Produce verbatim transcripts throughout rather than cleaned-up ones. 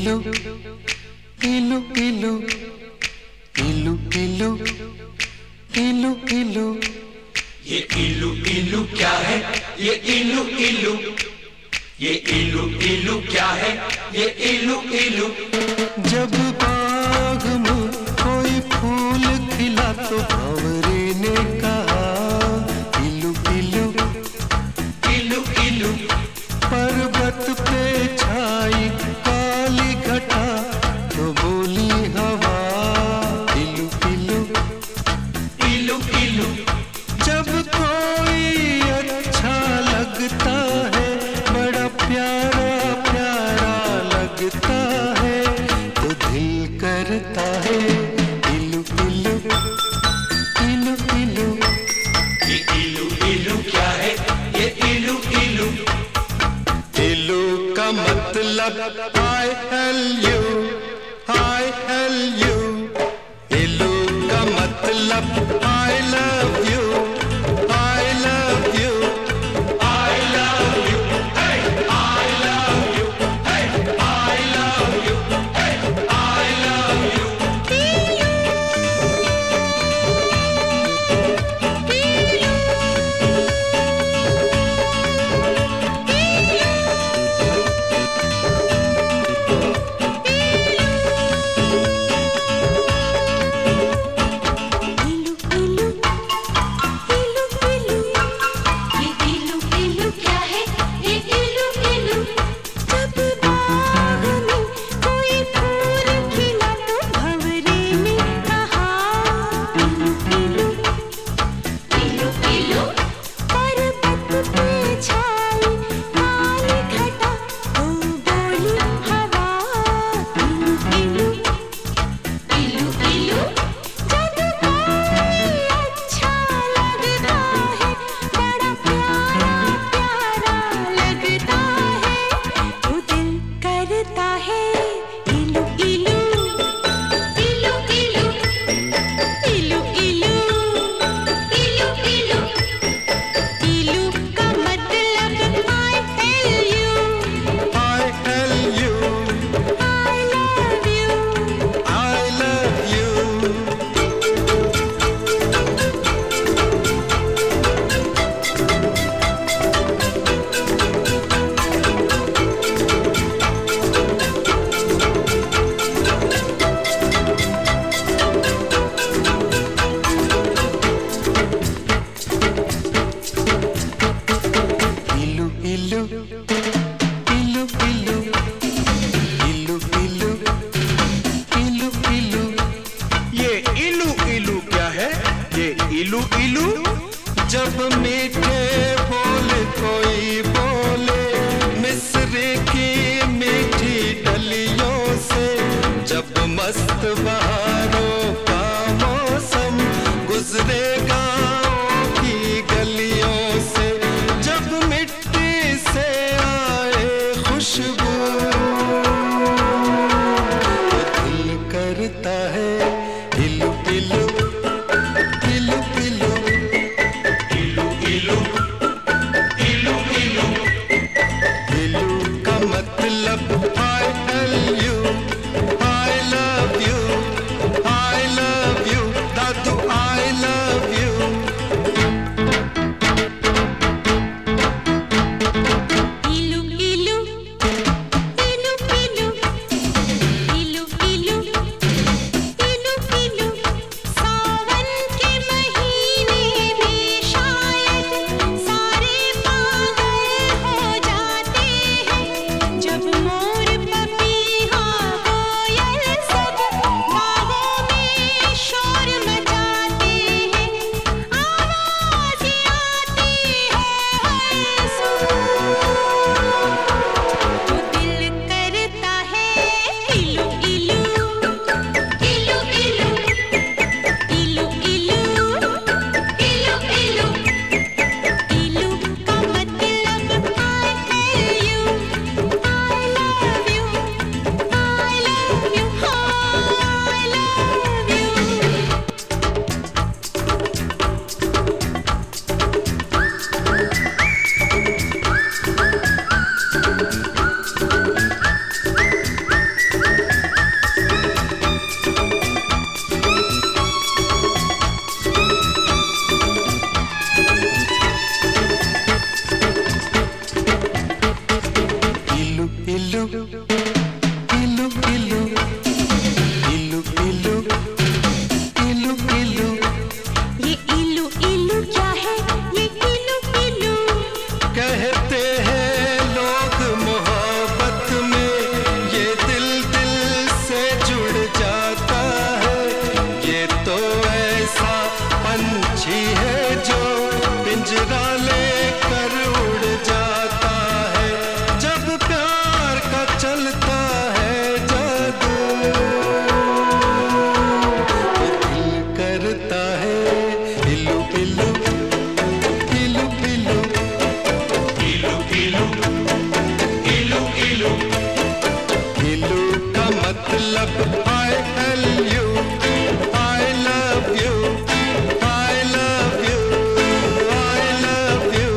इलू इलू इलू इलू इलू इलू इलू। ये इलू इलू क्या है? ये इलू इलू, ये इलू इलू क्या है? ये इलू इलू। जब बाग में कोई फूल खिला तो भंवरे ने कहा इलू इलू इलू इलू। पर्वत पे छाई काली घटा तो बोली हवा इलू इलू इलू इलू। जब कोई अच्छा लगता है, बड़ा प्यारा प्यारा लगता है, तो दिल करता है इलू इलू इलू इलू। ये इलू इलू क्या है? ये इलू इलू। इलू का मतलब I L U, I L U। इलू का मतलब I love you, I love you, I love you, hey, I love you, hey, I love you, hey, I love you। इलू इलू इलू इलू इलू इलू इलू। ये इलू इलू क्या है? ये इलू इलू। जब मीठे बोल कोई बोले मिस्र की मीठी डलियों से, जब मस्त बहारों का मौसम गुजरेगा की गलियों से, जब मिट्टी से आए खुशबू तो दिल करता है इलू इलू इलू इलू इलू इलू इलू इलू। इलू का मतलब I L U, I love you, I love you, Dadu I love you। इलू इलू इलू इलू इलू इलू इलू इलू। सावन के महीने में शायद सारे पागल हो जाते हैं, जब मोर पपीहा इलू इलू इलू इलू इलू इलू। ये इलू इलू क्या है? ये इलू इलू कहते हैं लोग मोहब्बत में ये दिल दिल से जुड़ जाता है। ये तो ऐसा पंछी है जो पिंजरा लेकर उड़ जाता है। जब प्यार का चलता है जादू तो दिल करता है इलू इलू इलू इलू। इलू इलू इलू इलू इलू का मतलब I L U, I love you, I love you, I love you.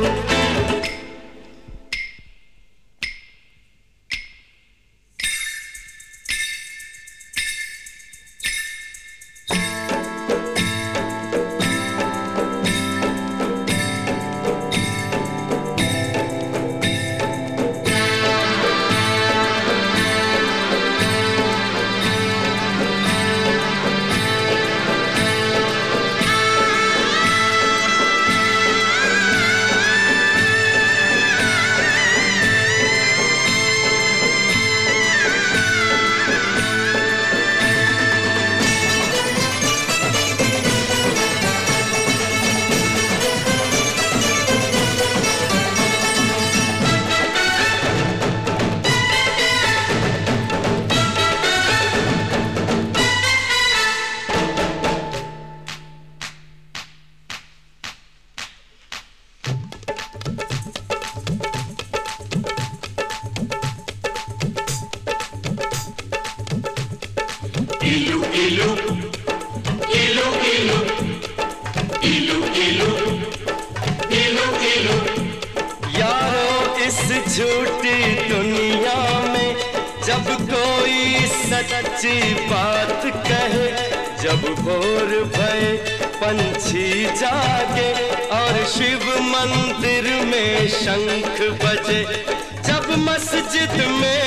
इलू इलू इलू इलू इलू इलू इलू इलू। यारो इस झूठी दुनिया में जब कोई सच्ची बात कहे, जब भोर भये पंछी जागे और शिव मंदिर में शंख बजे, जब मस्जिद में